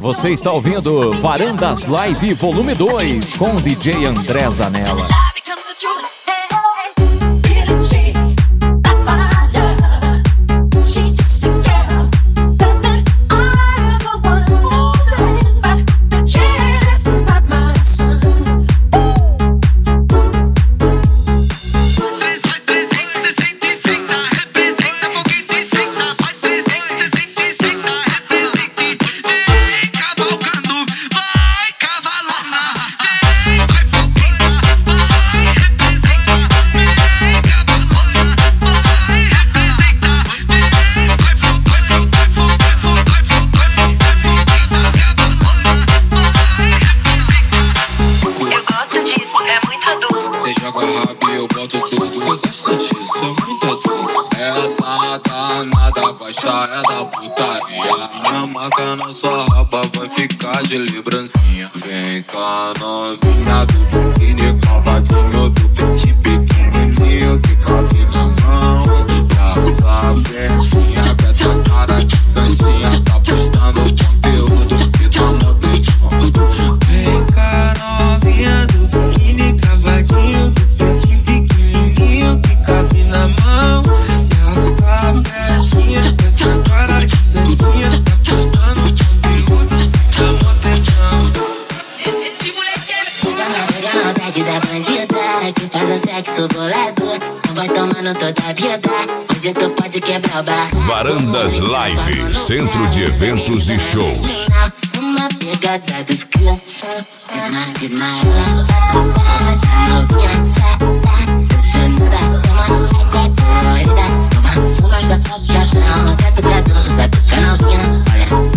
Você está ouvindo Varandas Live Volume 2 com o DJ André Zanella. Essa danada gosta é da putaria. Minha marca na sua raba vai ficar de lembrancinha. Vem cá novinha do biquíni cavadinho, do pente pequenininho que cabe na mão. Pra saber minha com essa cara de santinha, tá postando conteúdo que tá modão. Vem cá novinha do biquíni cavadinho, do pente pequenininho que cabe na mão. Essa cara de santinha tá postando conteúdo, chama atenção. Pega a maldade da bandida que faz um sexo bolador. Não vai tomando toda a vida, hoje tu pode quebrar o bar. Varandas Live, centro de eventos e shows. Uma pegada dos clãs, de mala. Essa novinha tá dançando, toma colorida. Uma sacada, não, tá tocando, novinha. Olha.